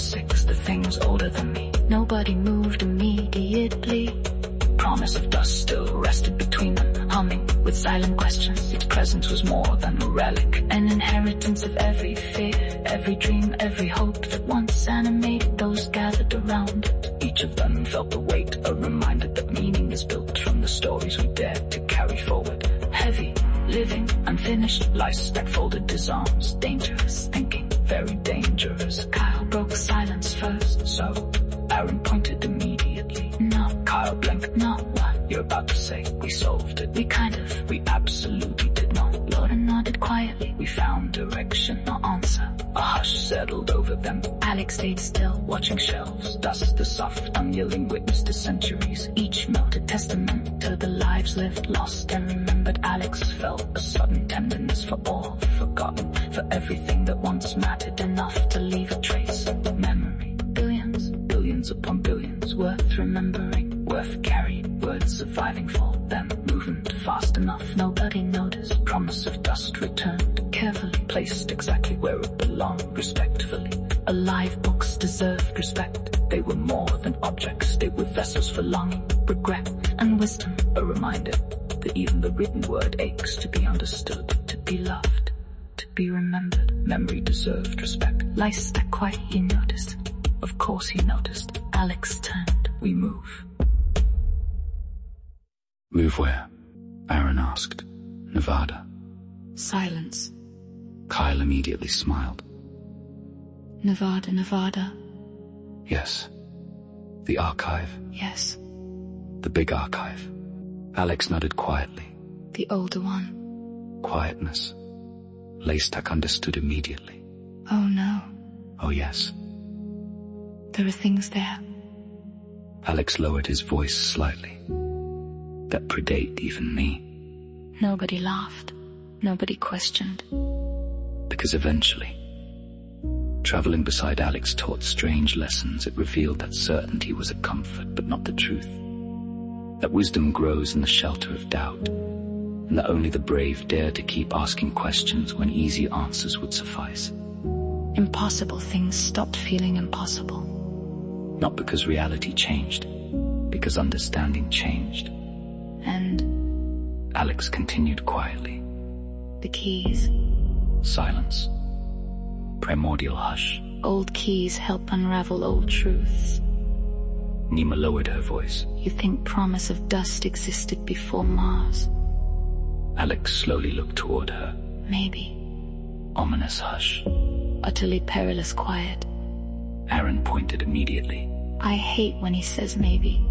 6, the thing was older than me. Nobody moved immediately. Promise of dust still rested between them, humming with silent questions. Its presence was more than a relic, an inheritance of every fear, every dream, every hope that once animated those gathered around it. Each of them felt the weight, a reminder that meaning is built from the stories we dared to carry forward. Heavy, living, unfinished, lies that folded his arms. Dangerous thinking, very dangerous. Kyle broke silence first, so Aaron pointed immediately. No. Kyle blinked. No. What? You're about to say we solved it. We absolutely did not. Lauren nodded quietly. We found direction, no answer. A hush settled over them. Alex stayed still, watching shelves. Dust, the soft, unyielding witness to centuries. Each melted testament to the lives lived, lost and remembered. Alex felt a sudden tenderness for all forgotten, for everything that once mattered enough to leave a trace. Memory, billions upon billions, worth remembering, worth carried, words surviving for them. Movement fast enough, nobody noticed. Promise of dust returned, carefully placed exactly where it belonged, respectfully. Alive books deserved respect. They were more than objects, they were vessels for longing, regret, and wisdom. A reminder that even the written word aches to be understood, to be loved, to be remembered. Memory deserved respect. Lice that quiet, he noticed. Of course he noticed. Alex turned. We move. Move where? Aaron asked. Nevada. Silence. Kyle immediately smiled. Nevada. Yes. The archive? Yes. The big archive. Alex nodded quietly. The older one. Quietness. Laystack understood immediately. Oh no. Oh yes. There are things there. Alex lowered his voice slightly. That predate even me. Nobody laughed. Nobody questioned. Because eventually, traveling beside Alex taught strange lessons. It revealed that certainty was a comfort, but not the truth. That wisdom grows in the shelter of doubt, and that only the brave dare to keep asking questions when easy answers would suffice. Impossible things stopped feeling impossible. Not because reality changed, because understanding changed. And Alex continued quietly. The keys. Silence. Primordial hush. Old keys help unravel old truths. Nima lowered her voice. You think promise of dust existed before Mars? Alex slowly looked toward her. Maybe. Ominous hush. Utterly perilous quiet. Aaron pointed immediately. I hate when he says maybe.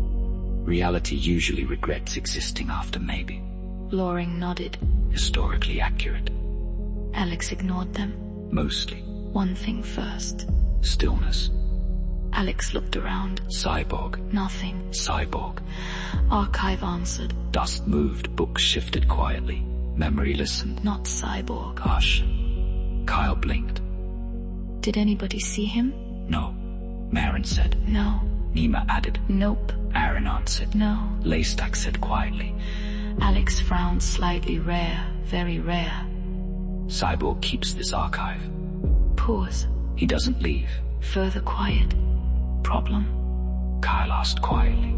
Reality usually regrets existing after maybe. Loring nodded. Historically accurate. Alex ignored them. Mostly. One thing first. Stillness. Alex looked around. Cyborg. Nothing. Cyborg. Archive answered. Dust moved, books shifted quietly. Memory listened. Not cyborg. Hush. Kyle blinked. Did anybody see him? No. Marin said. No. Nima added. Nope. Aaron answered. No. Laystack said quietly. Alex frowned slightly. Rare. Very rare. Cyborg keeps this archive. Pause. He doesn't leave. Further quiet. Problem? Kyle asked quietly.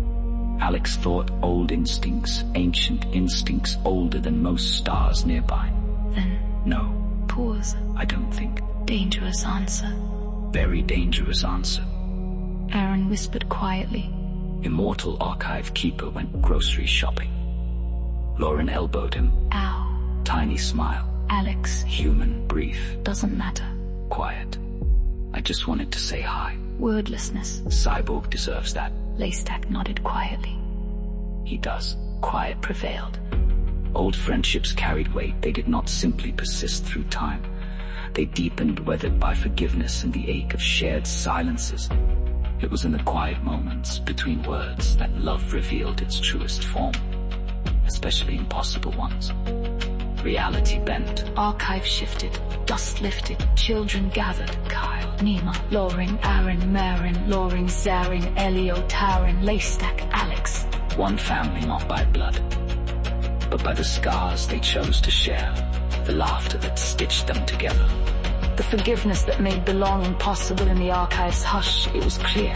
Alex thought old instincts, ancient instincts older than most stars nearby. Then? No. Pause. I don't think. Dangerous answer. Very dangerous answer. Aaron whispered quietly. Immortal archive keeper went grocery shopping. Lauren elbowed him. Ow. Tiny smile. Alex. Human, brief. Doesn't matter. Quiet. I just wanted to say hi. Wordlessness. Cyborg deserves that. Laystack nodded quietly. He does. Quiet prevailed. Old friendships carried weight. They did not simply persist through time. They deepened, weathered by forgiveness and the ache of shared silences. It was in the quiet moments between words that love revealed its truest form, especially impossible ones. Reality bent. Archive shifted. Dust lifted. Children gathered. Kyle, Nima, Loring, Aaron, Marin, Loring, Zarin, Elio, Taran, Laystack, Alex. One family not by blood, but by the scars they chose to share, the laughter that stitched them together. The forgiveness that made belonging possible in the archive's hush. It was clear.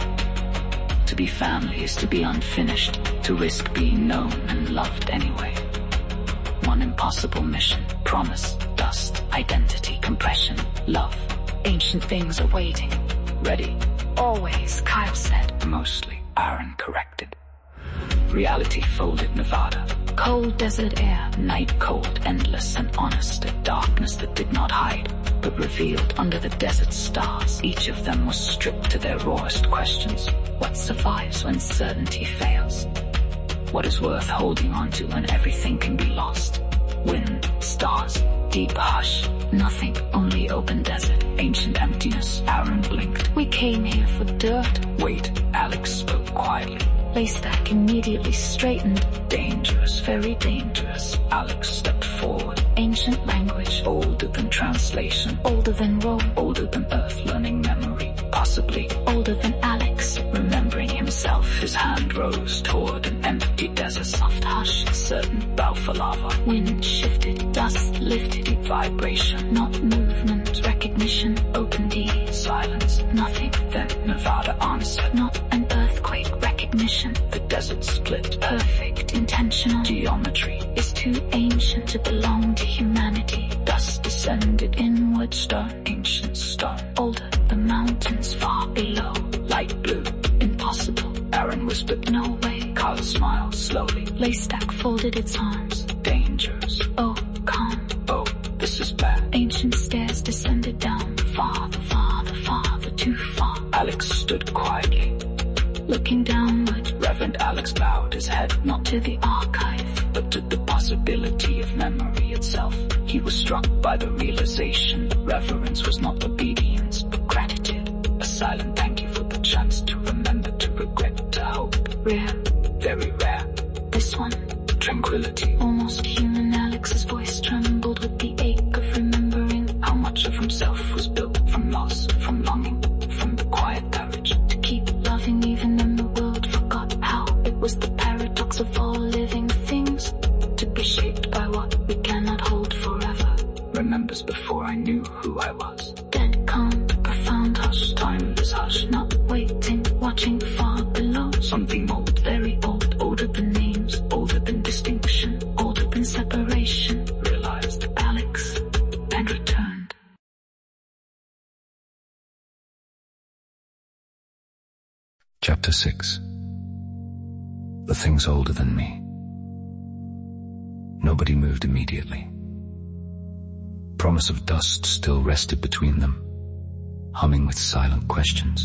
To be family is to be unfinished, to risk being known and loved anyway. One impossible mission, promise, dust, identity, compression, love. Ancient things are waiting. Ready. Always, Kyle said. Mostly, Aaron corrected. Reality folded Nevada. Cold desert air. Night cold, endless and honest, a darkness that did not hide, but revealed under the desert stars. Each of them was stripped to their rawest questions. What survives when certainty fails? What is worth holding on to when everything can be lost? Wind, stars, deep hush, nothing, only open desert, ancient emptiness. Aaron blinked. We came here for dirt. Wait, Alex spoke quietly. Laystack immediately straightened. Dangerous, very dangerous. Alex stepped forward. Ancient language. Older than translation. Older than Rome. Older than Earth learning memory. Possibly. Older than Alex. Remembering himself, his hand rose toward an empty desert. Soft hush. Certain bow for lava. Wind shifted. Dust lifted. Vibration. Not movement. Recognition. Open D. Silence. Nothing. Then Nevada answered. Not an earthquake. Recognition. The desert split. Perfect. Intentional. Geometry is too ancient to belong to humanity. Dust descended. Inward stone. Ancient stone. Older. The mountains far below. Light blue. Impossible. Aaron whispered. No way. Carl smiled slowly. Laystack folded its arms. Dangerous. Oh, calm. Oh, this is bad. Ancient stairs descended down. Farther, farther, farther, too far. Alex stood quietly. Looking downward. Reverend Alex bowed his head. Not to the archive, but to the possibility of memory itself. He was struck by the realization that reverence was not obedience, but gratitude. A silent thank you for the chance to remember, to regret, to hope. Rare. Very rare. This one. Tranquility. Almost human. Alex's voice trembled with the ache of remembering. How much of himself was built from loss, from longing, from the quiet courage to keep loving even when the world forgot how. It was the paradox of all living things, to be shaped by what we cannot hold forever. Remembers before I knew who I was. Dead calm, profound hush, timeless hush. Not waiting, watching far below. Something old, very old, older than names, older than distinction, older than separation. Realized Alex, and returned. Chapter 6. The things older than me. Nobody moved immediately. Promise of dust still rested between them, humming with silent questions.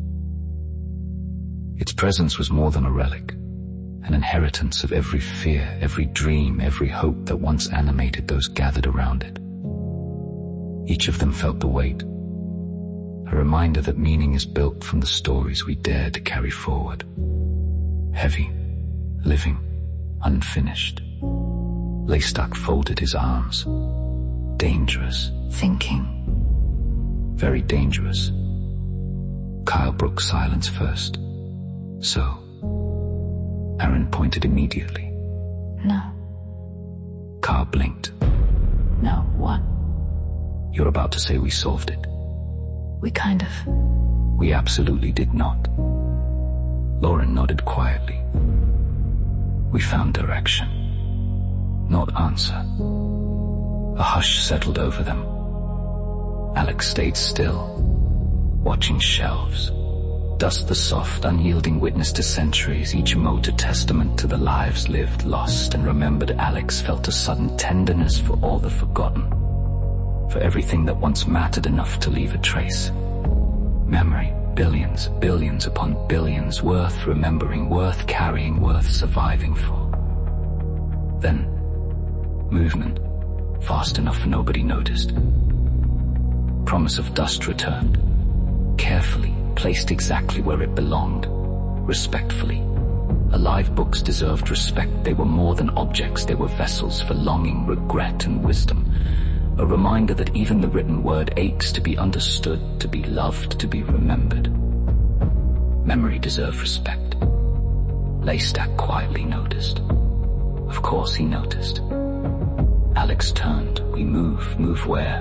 Its presence was more than a relic, an inheritance of every fear, every dream, every hope that once animated those gathered around it. Each of them felt the weight, a reminder that meaning is built from the stories we dare to carry forward. Heavy, living, unfinished. Laystack folded his arms. Dangerous. Thinking. Very dangerous. Kyle broke silence first. So, Aaron pointed immediately. No. Kyle blinked. No, what? You're about to say we solved it. We kind of. We absolutely did not. Lauren nodded quietly. We found direction, not answer. A hush settled over them. Alex stayed still, watching shelves. Dust the soft, unyielding witness to centuries, each mote a testament to the lives lived, lost, and remembered. Alex felt a sudden tenderness for all the forgotten, for everything that once mattered enough to leave a trace. Memory, billions, billions upon billions, worth remembering, worth carrying, worth surviving for. Then, movement, fast enough for nobody noticed. Promise of dust returned, carefully, placed exactly where it belonged, respectfully. Alive books deserved respect. They were more than objects, they were vessels for longing, regret, and wisdom. A reminder that even the written word aches to be understood, to be loved, to be remembered. Memory deserved respect. Laystack quietly noticed. Of course he noticed. Alex turned. We move where?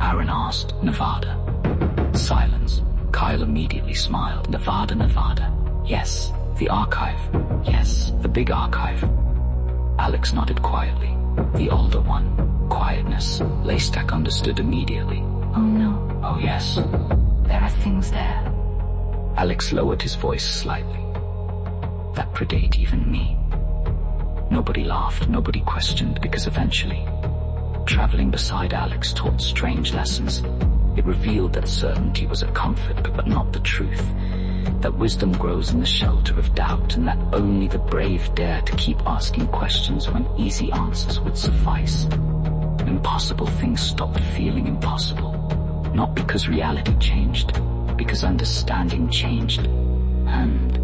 Aaron asked. Nevada. Silence. Kyle immediately smiled. Nevada, Nevada. Yes, the archive. Yes, the big archive. Alex nodded quietly. The older one. Quietness. Laystack understood immediately. Oh no. Oh yes. There are things there. Alex lowered his voice slightly. That predate even me. Nobody laughed, nobody questioned, because eventually, traveling beside Alex taught strange lessons. It revealed that certainty was a comfort, but not the truth. That wisdom grows in the shelter of doubt, and that only the brave dare to keep asking questions when easy answers would suffice. Impossible things stopped feeling impossible. Not because reality changed, because understanding changed. And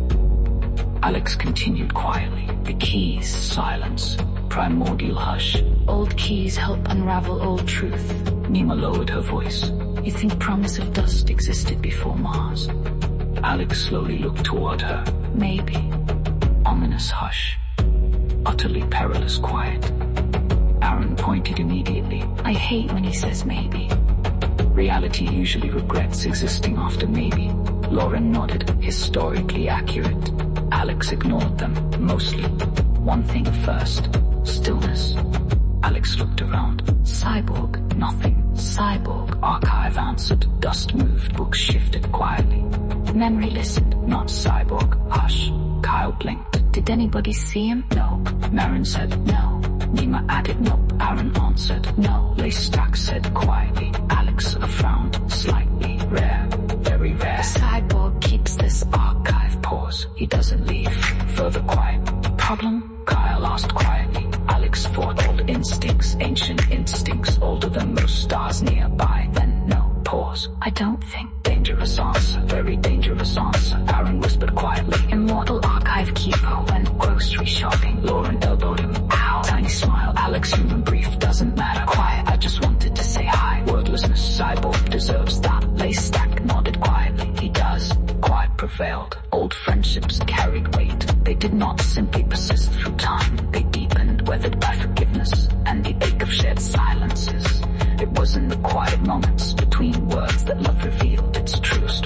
Alex continued quietly. The keys, silence, primordial hush. Old keys help unravel old truth. Nima lowered her voice. You think Promise of Dust existed before Mars? Alex slowly looked toward her. Maybe. Ominous hush. Utterly perilous quiet. Aaron pointed immediately. I hate when he says maybe. Reality usually regrets existing after maybe. Lauren nodded. Historically accurate. Alex ignored them, mostly. One thing first. Stillness. Alex looked around. Cyborg. Nothing. Cyborg. Archive answered. Dust moved. Books shifted quietly. Memory listened. Not cyborg. Hush. Kyle blinked. Did anybody see him? No. Marin said. No. Nima added. Nope. Aaron answered. No. Laystack said quietly. Alex frowned. Slightly. Rare. Very rare. The cyborg keeps this archive. Pause. He doesn't leave. Further quiet. Problem? Kyle asked quietly. Alex thought old instincts, ancient instincts, older than most stars nearby. Then no. Pause. I don't think. Dangerous answer. Very dangerous answer. Aaron whispered quietly. Immortal archive keeper went grocery shopping. Lauren elbowed him. Ow. Tiny smile. Alex, human brief. Doesn't matter. Quiet. I just wanted to say hi. Wordlessness. Cyborg deserves that. Laystack nodded quietly. He does. Quiet prevailed. Old friendships carried weight. They did not simply persist through time. They deepened, weathered by forgiveness and the ache of shared silences. It was in the quiet moments between words that love revealed its truest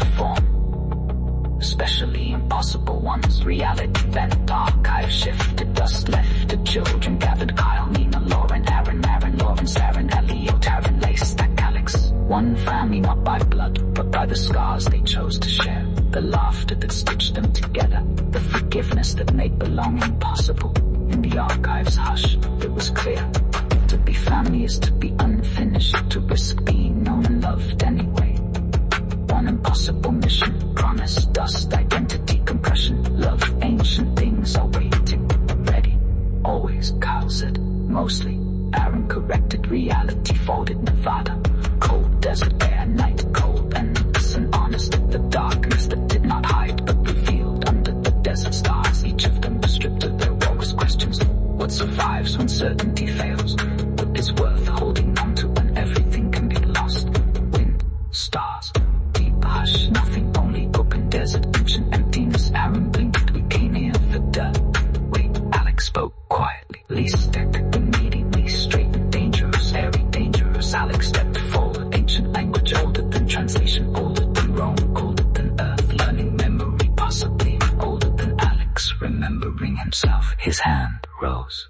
form. Especially impossible ones. Reality bent, archive shifted, dust left, children gathered. Kyle, Nina, Lauren, Aaron, Marin, Lawrence, Aaron, Elio, Taryn, Laystack, Alex. One family, not by blood, but by the scars they chose to share. The laughter that stitched them together. The forgiveness that made belonging possible. In the archive's hush, it was clear. To be family is to be unfinished, to risk being known and loved anyway. One impossible mission, promise, dust, identity, compression, love, ancient things are waiting, ready. Always, Kyle said, mostly. Aaron corrected. Reality folded. Nevada. Cold desert air, night cold, endless and honest. The darkness that did not hide but revealed under the desert stars. Each of them was stripped of their bogus questions. What survives when certainty fails? What is worth holding on to when everything can be lost? Wind, stars, deep hush, nothing, only open desert, ancient emptiness. Aaron blinked. We came here for dirt. Wait, Alex spoke quietly. Laystack immediately straight, dangerous, airy, dangerous. Alex stepped forward. Ancient language, older than translation, older than Rome, colder than Earth. Learning memory, possibly older than Alex, remembering himself. His hand rose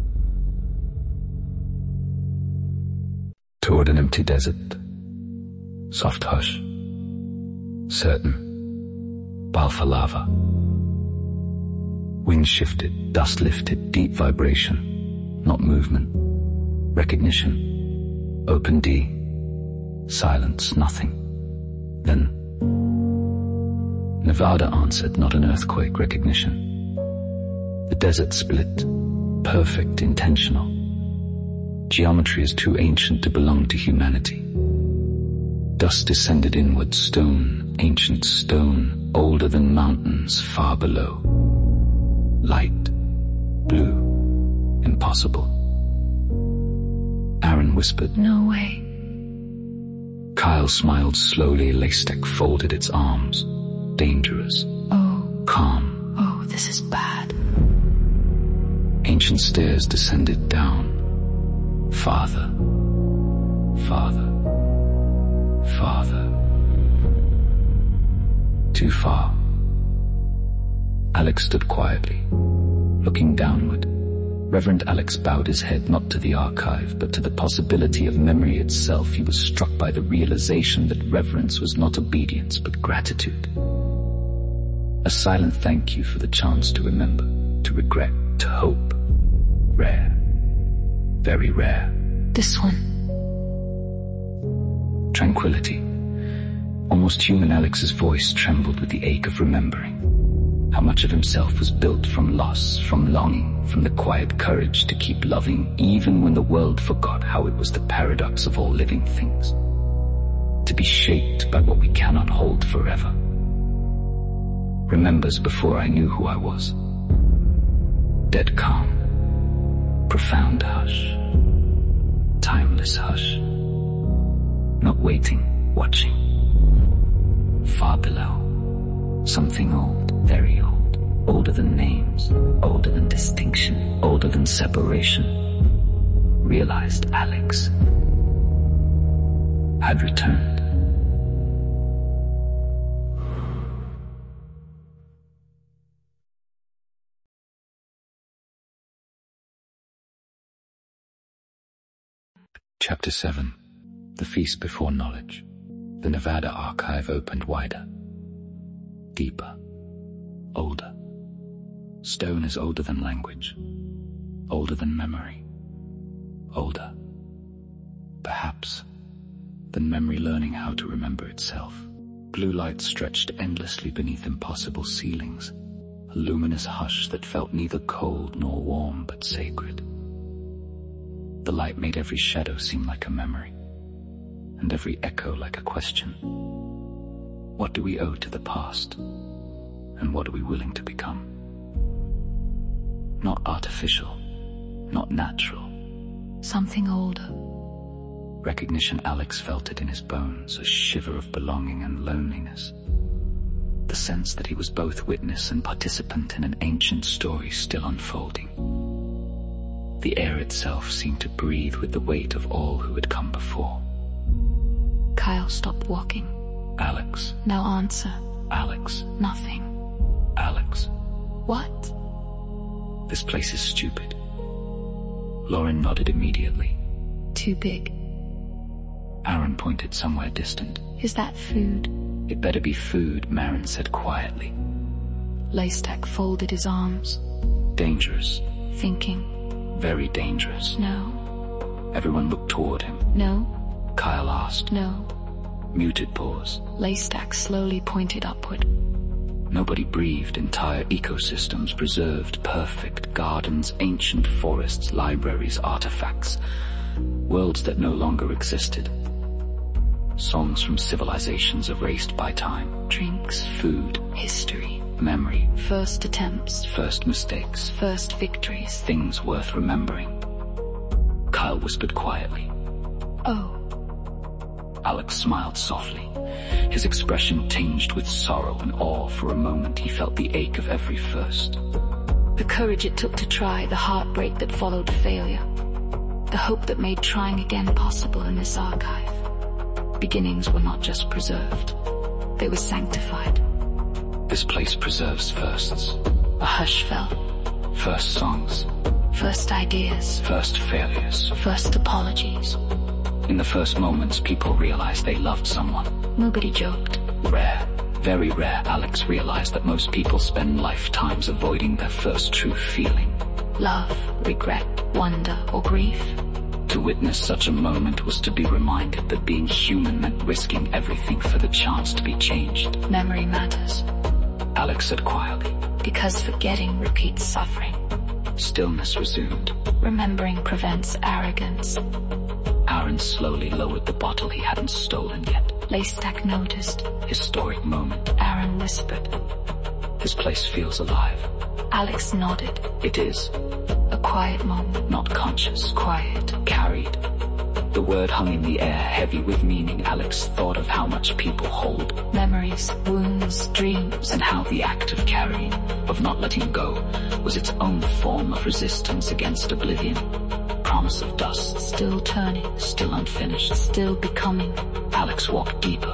toward an empty desert. Soft hush. Certain. Balfa lava. Wind shifted, dust lifted, deep vibration. Not movement. Recognition. Open D. Silence, nothing. Then Nevada answered, not an earthquake, recognition. The desert split. Perfect, intentional. Geometry is too ancient to belong to humanity. Dust descended inward, stone, ancient stone, older than mountains, far below. Light, blue, impossible. Aaron whispered, "No way." Kyle smiled slowly. Laystack folded its arms. Dangerous. Oh. Calm. Oh, this is bad. Ancient stairs descended down. Farther. Farther. too far. Alex stood quietly, looking downward. Reverend Alex bowed his head not to the archive, but to the possibility of memory itself. He was struck by the realization that reverence was not obedience, but gratitude. A silent thank you for the chance to remember, to regret, to hope. Rare. Very rare. This one. Tranquility. Almost human, Alex's voice trembled with the ache of remembering. How much of himself was built from loss, from longing, from the quiet courage to keep loving, even when the world forgot how it was the paradox of all living things. To be shaped by what we cannot hold forever. Remembers before I knew who I was. Dead calm. Profound hush. Timeless hush. Not waiting, watching. Far below. Something old, very old, older than names, older than distinction, older than separation. Realized Alex had returned. Chapter 7. The Feast Before Knowledge. The Nevada archive opened wider. Deeper. Older. Stone is older than language. Older than memory. Older. Perhaps than memory learning how to remember itself. Blue light stretched endlessly beneath impossible ceilings. A luminous hush that felt neither cold nor warm but sacred. The light made every shadow seem like a memory, and every echo like a question. What do we owe to the past, and what are we willing to become? Not artificial, not natural. Something older. Recognition, Alex felt it in his bones, a shiver of belonging and loneliness. The sense that he was both witness and participant in an ancient story still unfolding. The air itself seemed to breathe with the weight of all who had come before. Kyle stopped walking. Alex. Now answer. Alex. Nothing. Alex. What? This place is stupid. Lauren nodded immediately. Too big. Aaron pointed somewhere distant. Is that food? It better be food, Marin said quietly. Laystack folded his arms. Dangerous. Thinking. Very dangerous. No. Everyone looked toward him. No. Kyle asked. No. Muted pause. Laystack slowly pointed upward. Nobody breathed. Entire ecosystems preserved, perfect gardens, ancient forests, libraries, artifacts, worlds that no longer existed. Songs from civilizations erased by time. Drinks, food, history, memory, first attempts, first mistakes, first victories, things worth remembering. Kyle whispered quietly. Oh. Alex smiled softly. His expression tinged with sorrow and awe. For a moment he felt the ache of every first. The courage it took to try, the heartbreak that followed failure, the hope that made trying again possible in this archive. Beginnings were not just preserved, they were sanctified. This place preserves firsts. A hush fell. First songs. First ideas. First failures. First apologies. In the first moments, people realized they loved someone. Nobody joked. Rare, very rare, Alex realized that most people spend lifetimes avoiding their first true feeling. Love, regret, wonder, or grief. To witness such a moment was to be reminded that being human meant risking everything for the chance to be changed. Memory matters. Alex said quietly. Because forgetting repeats suffering. Stillness resumed. Remembering prevents arrogance. Aaron slowly lowered the bottle he hadn't stolen yet. Laystack noticed. Historic moment. Aaron whispered. This place feels alive. Alex nodded. It is. A quiet moment. Not conscious. Quiet. Carried. The word hung in the air, heavy with meaning. Alex thought of how much people hold. Memories, wounds, dreams. And how the act of carrying, of not letting go, was its own form of resistance against oblivion. Promise of dust. Still turning. Still unfinished. Still becoming. Alex walked deeper, to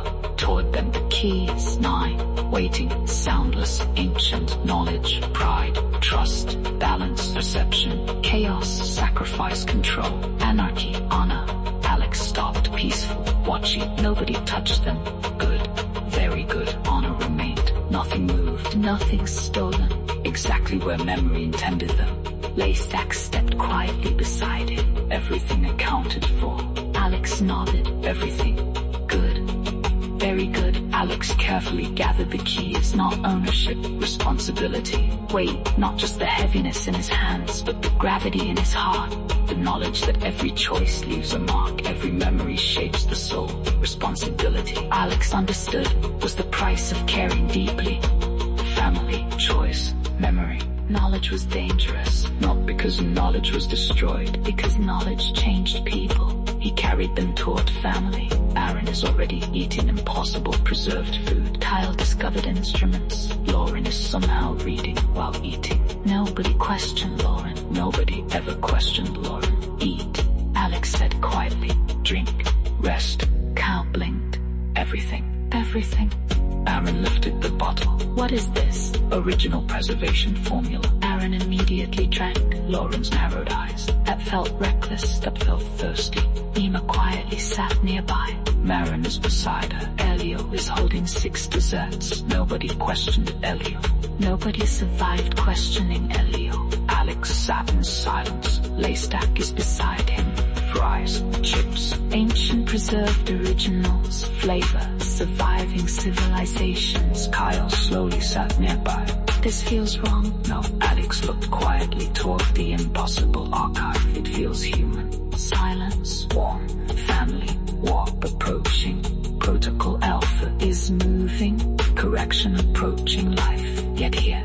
toward them. The key is 9, waiting, soundless, ancient, knowledge, pride, trust, balance, perception, chaos, sacrifice, control, anarchy, honor. Alex stopped, peaceful, watching. Nobody touched them. Good, very good. Honor remained. Nothing moved, nothing stolen. Exactly where memory intended them. Laystack stepped quietly beside him. Everything accounted for. Alex nodded. Everything. Good. Very good. Alex carefully gathered the keys. Not ownership, responsibility. Weight, not just the heaviness in his hands, but the gravity in his heart. The knowledge that every choice leaves a mark. Every memory shapes the soul. Responsibility, Alex understood, was the price of caring deeply. Family, choice, memory. Knowledge was dangerous, not because knowledge was destroyed, because knowledge changed people. He carried them toward family. Aaron is already eating impossible preserved food. Kyle discovered instruments. Lauren is somehow reading while eating. Nobody questioned Lauren. Nobody ever questioned Lauren. Eat, Alex said quietly. Drink, rest. Kyle blinked. Everything. Everything. Aaron lifted the bottle. What is this? Original preservation formula. Aaron immediately drank. Lauren's narrowed eyes. That felt reckless, that felt thirsty. Nima quietly sat nearby. Marin is beside her. Elio is holding 6 desserts. Nobody questioned Elio. Nobody survived questioning Elio. Alex sat in silence. Laystack is beside him. Fries, chips, ancient preserved originals, flavor, surviving civilizations. Kyle slowly sat nearby. This feels wrong. No, Alex looked quietly toward the impossible archive. It feels human. Silence, warm, family, warp approaching. Protocol Alpha is moving. Correction approaching life. Yet here,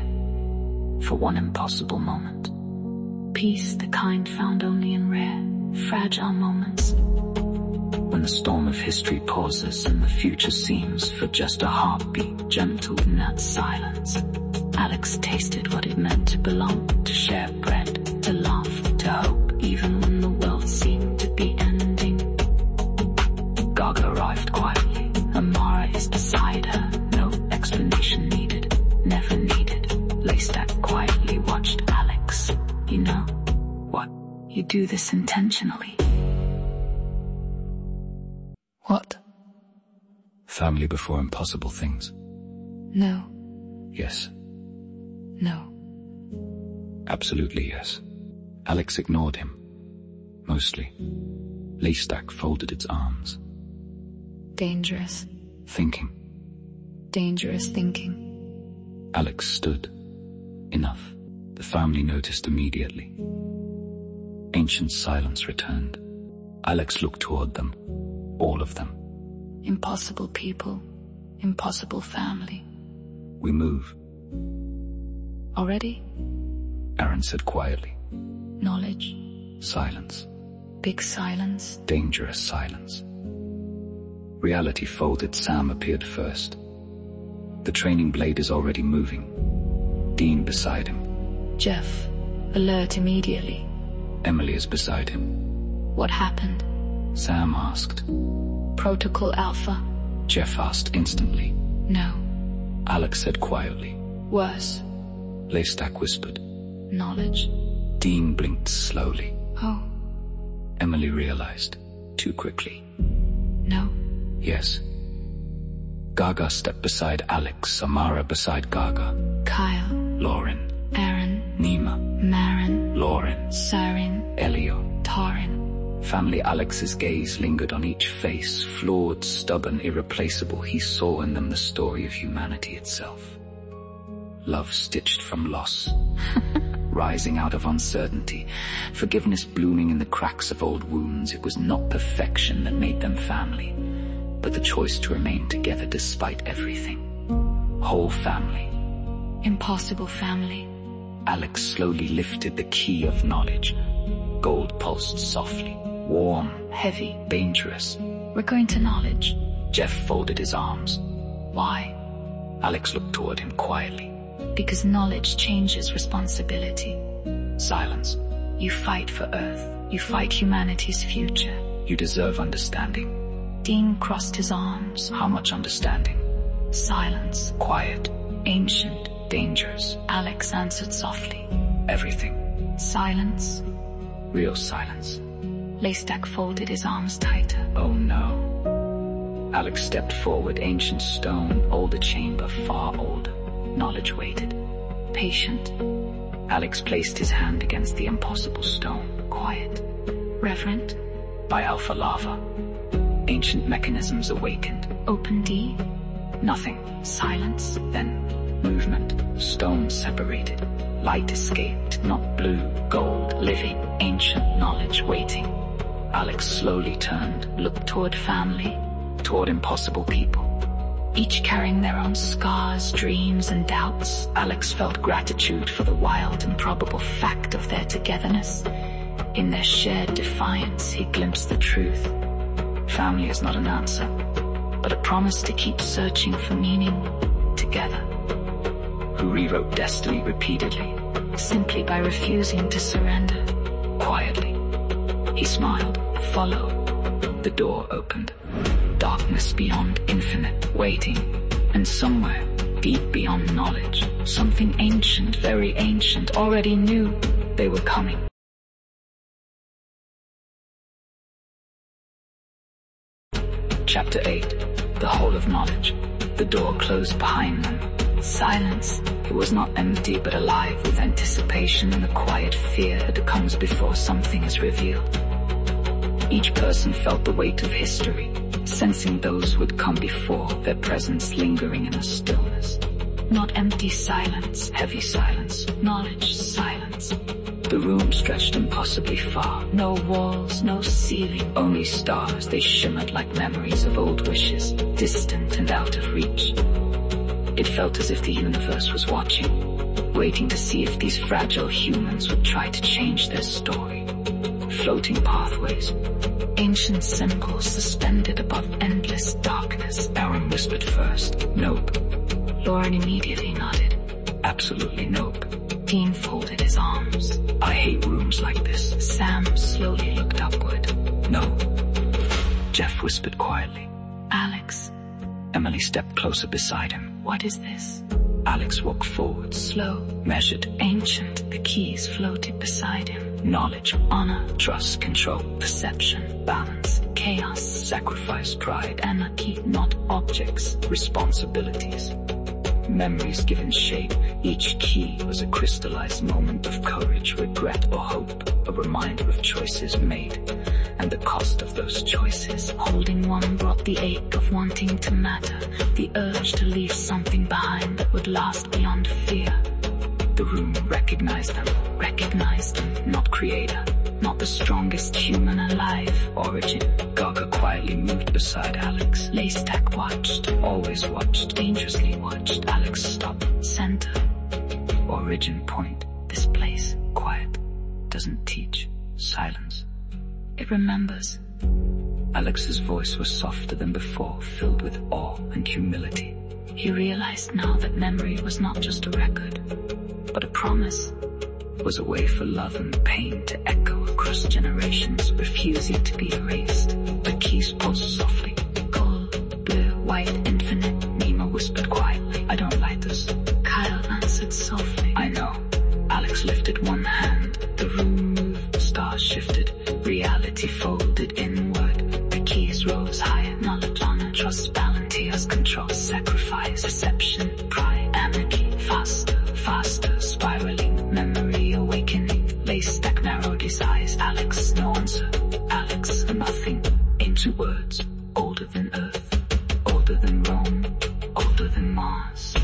for one impossible moment. Peace, the kind found only in rare, fragile moments. When the storm of history pauses and the future seems for just a heartbeat, gentle in that silence. Alex tasted what it meant to belong, to share bread, to laugh, to hope, even when the world seemed to be ending. Gaga arrived quietly. Amara is beside her. No explanation needed. Never needed. Laystack quietly watched Alex. You know what? You do this intentionally. What? Family before impossible things. No. Yes. No. Absolutely yes. Alex ignored him. Mostly. Laystack folded its arms. Dangerous. Thinking. Dangerous thinking. Alex stood. Enough. The family noticed immediately. Ancient silence returned. Alex looked toward them. All of them. Impossible people. Impossible family. We move. Already? Aaron said quietly. Knowledge. Silence. Big silence. Dangerous silence. Reality folded. Sam appeared first. The training blade is already moving. Dean beside him. Jeff, alert immediately. Emily is beside him. What happened? Sam asked. Protocol Alpha. Jeff asked instantly. No. Alex said quietly. Worse. Laystack whispered. Knowledge. Dean blinked slowly. Oh. Emily realized. Too quickly. No. Yes. Gaga stepped beside Alex. Amara beside Gaga. Kyle. Lauren. Aaron. Nima. Marin. Lauren. Sarin. Elio. Tarin. Family. Alex's gaze lingered on each face. Flawed, stubborn, irreplaceable. He saw in them the story of humanity itself. Love stitched from loss. Rising out of uncertainty. Forgiveness blooming in the cracks of old wounds. It was not perfection that made them family, but the choice to remain together despite everything. Whole family. Impossible family. Alex slowly lifted the key of knowledge. Gold pulsed softly. Warm. Heavy. Dangerous. We're going to knowledge. Jeff folded his arms. Why? Alex looked toward him quietly. Because knowledge changes responsibility. Silence. You fight for Earth. You fight humanity's future. You deserve understanding. Dean crossed his arms. How much understanding? Silence. Quiet. Ancient. Dangerous. Alex answered softly. Everything. Silence. Real silence. Laystack folded his arms tighter. Oh no. Alex stepped forward. Ancient stone, older chamber, far older. Knowledge waited. Patient. Alex placed his hand against the impossible stone. Quiet. Reverent. By alpha lava. Ancient mechanisms awakened. Open D. Nothing. Silence. Then movement. Stone separated. Light escaped. Not blue, gold, living. Ancient knowledge waiting. Alex slowly turned. Looked toward family. Toward impossible people. Each carrying their own scars, dreams, and doubts. Alex felt gratitude for the wild, improbable fact of their togetherness. In their shared defiance, he glimpsed the truth. Family is not an answer, but a promise to keep searching for meaning together. Who rewrote destiny repeatedly, simply by refusing to surrender. Quietly, he smiled. Follow. The door opened. Darkness beyond infinite, waiting. And somewhere, deep beyond knowledge, something ancient, very ancient, already knew they were coming. Chapter 8. The Hall of Knowledge. The door closed behind them. Silence. It was not empty but alive with anticipation and the quiet fear that comes before something is revealed. Each person felt the weight of history, sensing those who had come before, their presence lingering in a stillness. Not empty silence, heavy silence, knowledge silence. The room stretched impossibly far. No walls, no ceiling. Only stars, they shimmered like memories of old wishes, distant and out of reach. It felt as if the universe was watching, waiting to see if these fragile humans would try to change their story. Floating pathways. Ancient symbols suspended above endless darkness. Aaron whispered first, "Nope." Lauren immediately nodded. "Absolutely nope." Dean folded his arms. "I hate rooms like this." Sam slowly looked upward. "No." Jeff whispered quietly. "Alex." Emily stepped closer beside him. "What is this?" Alex walked forward. Slow. Measured. Ancient. The keys floated beside him. Knowledge. Honor. Trust. Control. Perception. Balance. Chaos. Sacrifice. Pride. Anarchy. Not objects. Responsibilities. Memories given shape. Each key was a crystallized moment of courage, regret, or hope, a reminder of choices made, and the cost of those choices. Holding one brought the ache of wanting to matter, the urge to leave something behind that would last beyond fear. The room recognized them, not creator, not the strongest human alive, origin. Gaga quietly moved beside Alex. Laystack watched, always watched, dangerously watched. Alex stopped. Center. Origin point. This place. Quiet. Doesn't teach. Silence. It remembers. Alex's voice was softer than before, filled with awe and humility. He realized now that memory was not just a record, but a promise. It was a way for love and pain to echo across generations, refusing to be erased. The keys pulsed softly. Gold, blue, white, infinite. Nima whispered quietly. "I don't like this." Kyle answered softly. "I know." Alex lifted one hand. The room moved. Stars shifted. Reality folded inward. The keys rose higher. Knowledge, honor, trust, balance, tears, control, sacrifice, perception, pride, anarchy. Faster, faster, spiraling, memory awakening. Laystack narrowed his eyes. Alex, no answer. Alex, nothing. Ancient words, older than Earth, older than Rome, older than Mars.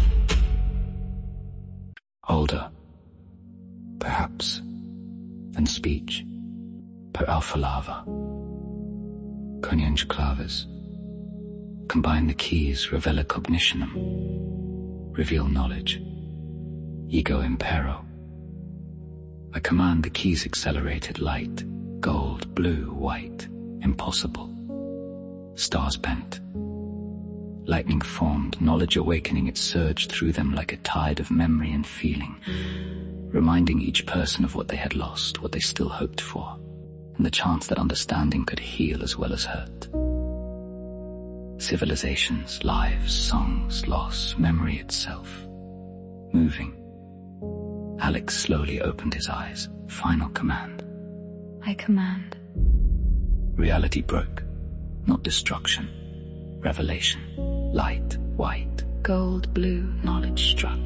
Older, perhaps, than speech, per alpha lava. Konyanj clavers. Combine the keys, revela cognitionum. Reveal knowledge. Ego impero. I command the keys accelerated light. Gold, blue, white. Impossible. Stars bent. Lightning formed, knowledge awakening, it surged through them like a tide of memory and feeling, reminding each person of what they had lost, what they still hoped for, and the chance that understanding could heal as well as hurt. Civilizations, lives, songs, loss, memory itself. Moving. Alex slowly opened his eyes. Final command. I command. Reality broke. Not destruction. Revelation. Light, white. Gold, blue, knowledge struck.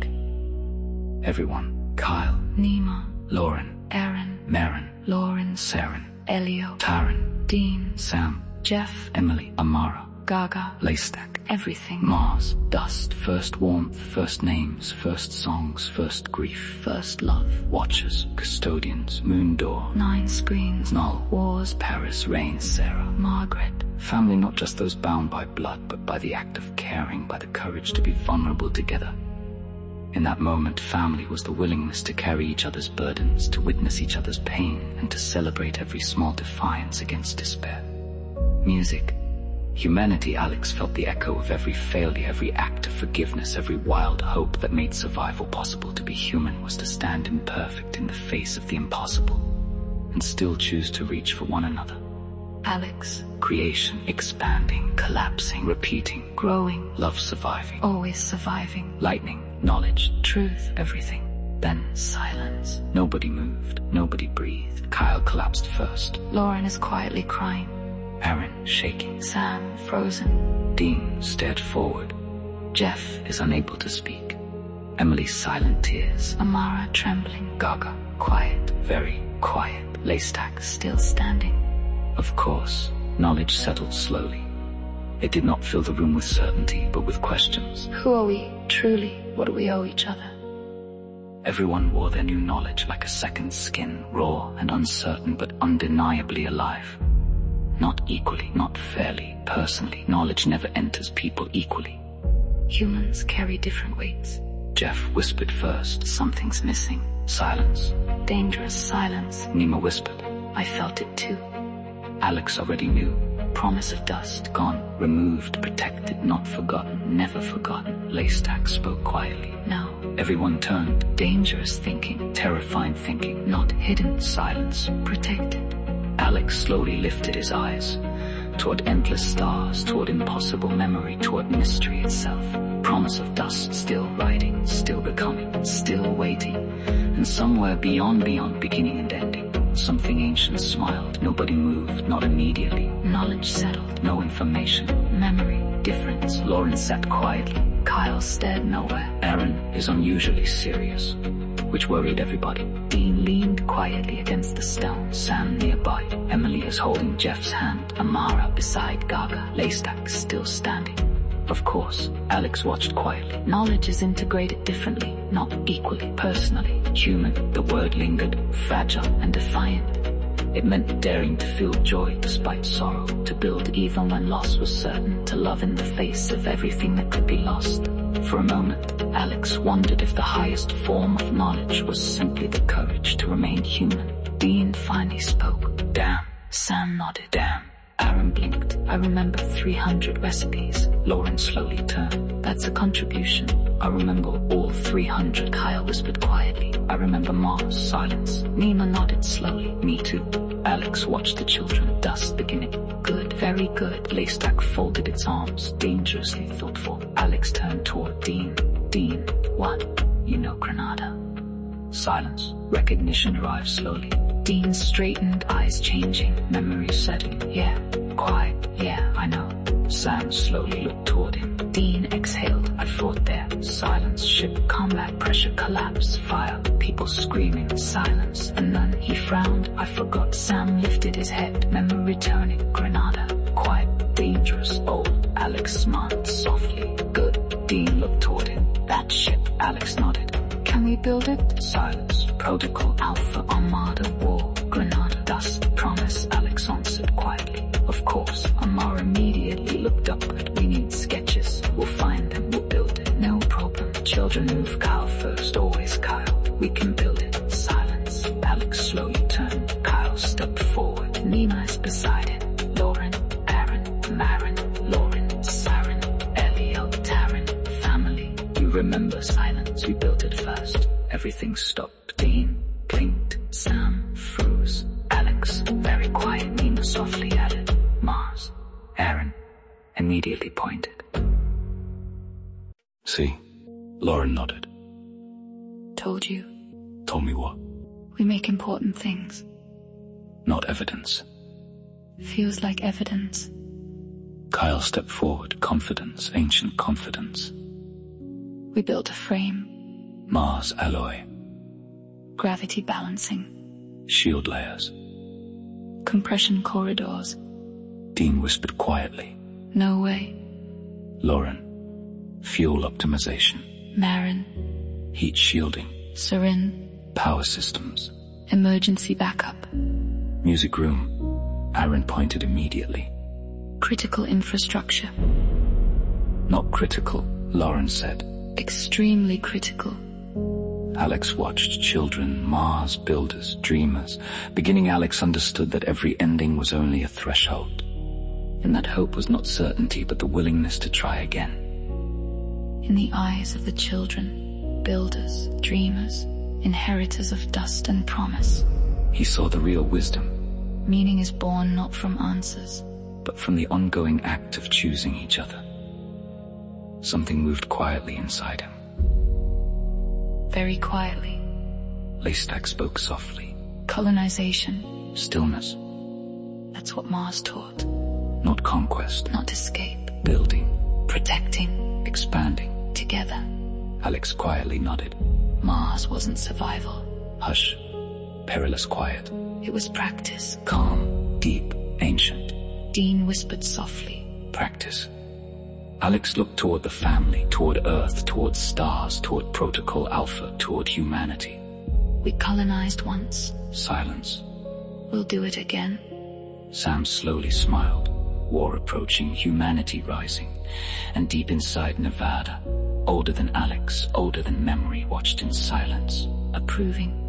Everyone. Kyle. Nima. Lauren. Aaron. Maren. Lauren. Saren. Elio. Taran. Dean. Sam. Jeff. Emily. Amara. Gaga. Laystack. Everything. Mars. Dust. First warmth. First names. First songs. First grief. First love. Watchers. Custodians. Moon door. 9 screens. Null. Wars. Paris. Rain. Sarah. Margaret. Family, not just those bound by blood, but by the act of caring, by the courage to be vulnerable together. In that moment, family was the willingness to carry each other's burdens, to witness each other's pain, and to celebrate every small defiance against despair. Music. Humanity. Alex felt the echo of every failure, every act of forgiveness, every wild hope that made survival possible. To be human was to stand imperfect in the face of the impossible, and still choose to reach for one another. Alex. Creation, expanding, collapsing, repeating, Growing. love surviving, Always surviving. lightning, knowledge, Truth. everything. Then Silence. nobody moved, nobody breathed. Kyle collapsed first. Lauren is quietly crying. Aaron shaking. Sam frozen. Dean stared forward, Jeff. is unable to speak. Emily's silent tears. Amara trembling. Gaga, Quiet. very quiet. Laystack. Still standing. Of course, knowledge settled slowly. It did not fill the room with certainty, but with questions. Who are we, truly? What do we owe each other? Everyone wore their new knowledge like a second skin, raw and uncertain, but undeniably alive. Not equally, not fairly, personally. Knowledge never enters people equally. Humans carry different weights. Jeff whispered first. Something's missing. Silence. Dangerous silence. Nima whispered. I felt it too. Alex already knew. Promise of dust. Gone, removed, protected, not forgotten, never forgotten. Laystack spoke quietly. Now. Everyone turned. Dangerous thinking. Terrifying thinking. Not hidden. Silence. Protected. Alex slowly lifted his eyes toward endless stars, toward impossible memory, toward mystery itself. Promise of dust, still riding, still becoming, still waiting. And somewhere beyond, beginning and ending, something ancient smiled. Nobody moved, not immediately. Knowledge settled. No information. Memory. Difference. Lauren sat quietly. Kyle stared nowhere. Aaron is unusually serious, which worried everybody. Dean leaned quietly against the stone. Sam nearby. Emily is holding Jeff's hand. Amara beside Gaga. Laystack still standing. Of course, Alex watched quietly. Knowledge is integrated differently, not equally, personally. Human, the word lingered, fragile and defiant. It meant daring to feel joy despite sorrow, To build even when loss was certain. To love in the face of everything that could be lost. For a moment, Alex wondered if the highest form of knowledge was simply the courage to remain human. Dean finally spoke. Damn. Sam nodded. Damn. Aaron blinked. I remember 300 recipes. Lauren slowly turned. That's a contribution. I remember all 300. Kyle whispered quietly. I remember Mars. Silence. Nima nodded slowly. Me too. Alex watched the children. Dust beginning. Good, very good. Laystack folded its arms, dangerously thoughtful. Alex turned toward Dean. Dean, What? you know Granada. Silence. Recognition arrived slowly. Dean straightened, eyes changing. Memory settling. Yeah. Quiet. Yeah. I know. Sam slowly looked toward him. Dean exhaled. I fought there. Silence. Ship. Combat. Pressure. Collapse. Fire. People screaming. Silence. And then he frowned. I forgot. Sam lifted his head. Memory returning. Granada. Quiet. Dangerous. Old. Alex smiled softly. Good. Dean looked toward him. That ship. Alex nodded. Can we build it? Silence. Protocol. Alpha. Armada. War. Granada. Dust. Promise. Alex answered quietly. Of course. Amara immediately looked up. We need sketches. We'll find them. We'll build it. No problem. Children move. Kyle first. Always Kyle. We can build it. Silence. Alex slowly turned. Kyle stepped forward. Nima is beside it. Lauren. Aaron. Maren. Lauren. Saren. Elio. Taran. Family. You remember. Silence. We built it first. Everything stopped. Dean blinked. Sam froze. Alex, very quiet. Nima softly added. Mars. Aaron. Immediately immediately pointed. See? Lauren nodded. Told you. Told me what? We make important things. Not evidence. Feels like evidence. Kyle stepped forward, confidence, ancient confidence. We built a frame. Mars alloy. Gravity balancing. Shield layers. Compression corridors. Dean whispered quietly. No way. Lauren. Fuel optimization. Marin. Heat shielding. Sarin. Power systems. Emergency backup. Music room. Aaron pointed immediately. Critical infrastructure. Not critical, Lauren said. Extremely critical. Alex watched children, Mars builders, dreamers. Beginning, Alex understood that every ending was only a threshold. And that hope was not certainty, but the willingness to try again. In the eyes of the children, builders, dreamers, inheritors of dust and promise, he saw the real wisdom. Meaning is born not from answers, but from the ongoing act of choosing each other. Something moved quietly inside him. Very quietly. Leystack spoke softly. Colonization. Stillness. That's what Mars taught. Not conquest. Not escape. Building. Protecting. Expanding. Together. Alex quietly nodded. Mars wasn't survival. Hush. Perilous quiet. It was practice. Calm. Deep. Ancient. Dean whispered softly. Practice. Alex looked toward the family, toward Earth, toward stars, toward Protocol Alpha, toward humanity. We colonized once. Silence. We'll do it again. Sam slowly smiled. War approaching, humanity rising. And deep inside Nevada, older than Alex, older than memory, watched in silence. Approving.